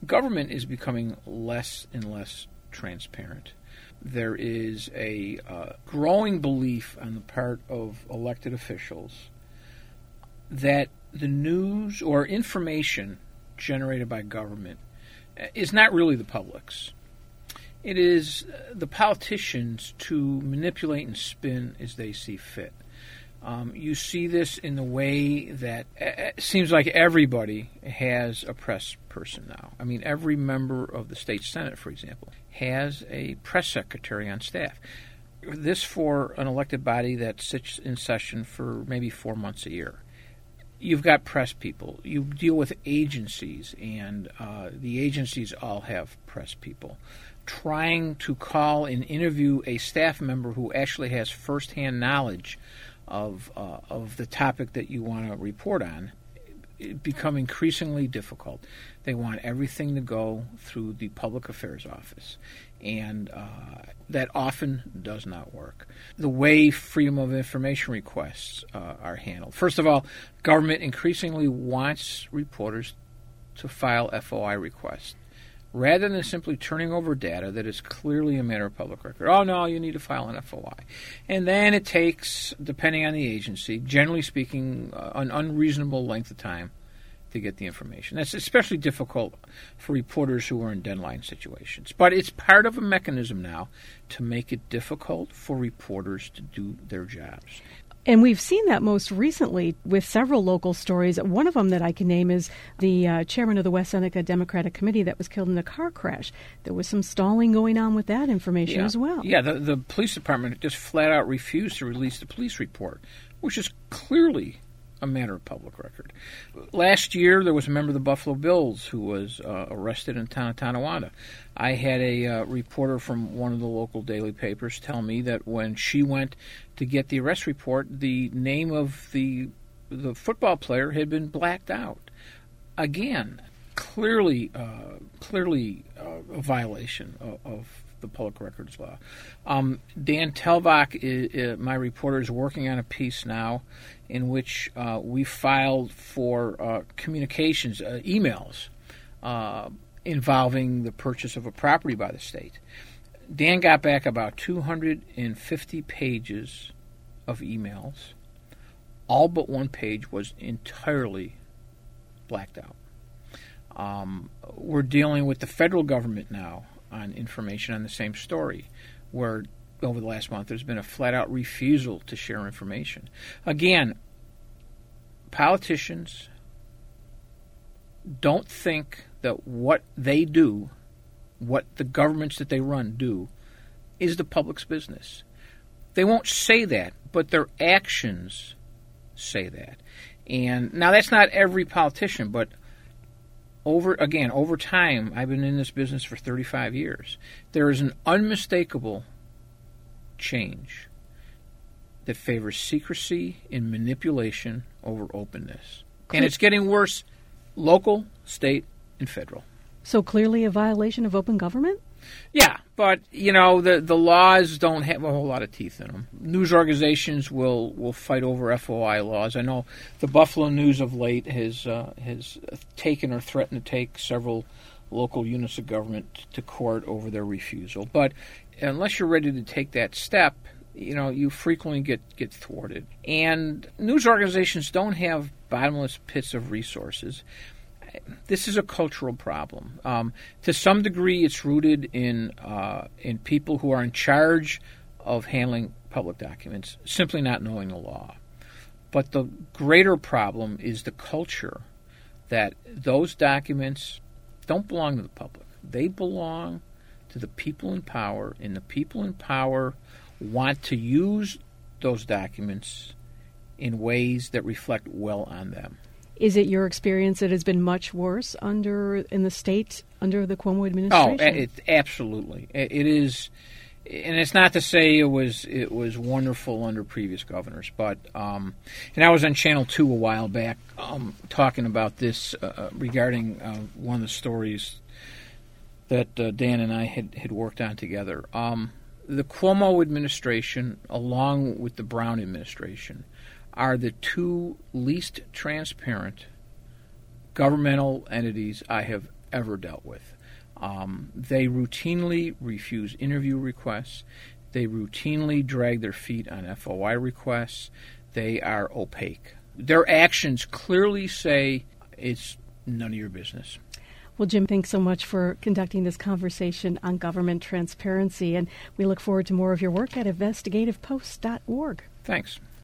government is becoming less and less transparent. There is a growing belief on the part of elected officials that the news or information generated by government is not really the public's. It is the politicians to manipulate and spin as they see fit. You see this in the way that it seems like everybody has a press person now. I mean, every member of the state Senate, for example, has a press secretary on staff. This for an elected body that sits in session for maybe 4 months a year. You've got press people. You deal with agencies, and the agencies all have press people. Trying to call and interview a staff member who actually has firsthand knowledge of the topic that you want to report on, it become increasingly difficult. They want everything to go through the public affairs office, and that often does not work. The way freedom of information requests are handled. First of all, government increasingly wants reporters to file FOI requests, rather than simply turning over data that is clearly a matter of public record. Oh, no, you need to file an FOI. And then it takes, depending on the agency, generally speaking, an unreasonable length of time to get the information. That's especially difficult for reporters who are in deadline situations. But it's part of a mechanism now to make it difficult for reporters to do their jobs. And we've seen that most recently with several local stories. One of them that I can name is the chairman of the West Seneca Democratic Committee that was killed in a car crash. There was some stalling going on with that information as well. Yeah, the police department just flat out refused to release the police report, which is clearly a matter of public record. Last year, there was a member of the Buffalo Bills who was arrested in the town of Tonawanda. I had a reporter from one of the local daily papers tell me that when she went to get the arrest report, the name of the football player had been blacked out. Again, clearly a violation of the public records law. Dan Telbach, my reporter, is working on a piece now in which we filed for communications, emails, involving the purchase of a property by the state. Dan got back about 250 pages of emails. All but one page was entirely blacked out. We're dealing with the federal government now on information on the same story, where over the last month there's been a flat-out refusal to share information. Again, politicians don't think that what they do, what the governments that they run do, is the public's business. They won't say that, but their actions say that. And now that's not every politician, but over time, I've been in this business for 35 years. There is an unmistakable change that favors secrecy and manipulation over openness. And it's getting worse local, state, and federal. So clearly a violation of open government? Yeah, but, the laws don't have a whole lot of teeth in them. News organizations will fight over FOI laws. I know the Buffalo News of late has taken or threatened to take several local units of government to court over their refusal. But unless you're ready to take that step, you frequently get thwarted. And news organizations don't have bottomless pits of resources. This is a cultural problem. To some degree, it's rooted in people who are in charge of handling public documents simply not knowing the law. But the greater problem is the culture that those documents don't belong to the public. They belong to the people in power, and the people in power want to use those documents in ways that reflect well on them. Is it your experience that it has been much worse in the state under the Cuomo administration? Oh, absolutely. It is, and it's not to say it was wonderful under previous governors, but and I was on Channel 2 a while back talking about this regarding one of the stories that Dan and I had worked on together. The Cuomo administration, along with the Brown administration, are the two least transparent governmental entities I have ever dealt with. They routinely refuse interview requests. They routinely drag their feet on FOI requests. They are opaque. Their actions clearly say it's none of your business. Well, Jim, thanks so much for conducting this conversation on government transparency, and we look forward to more of your work at investigativepost.org. Thanks.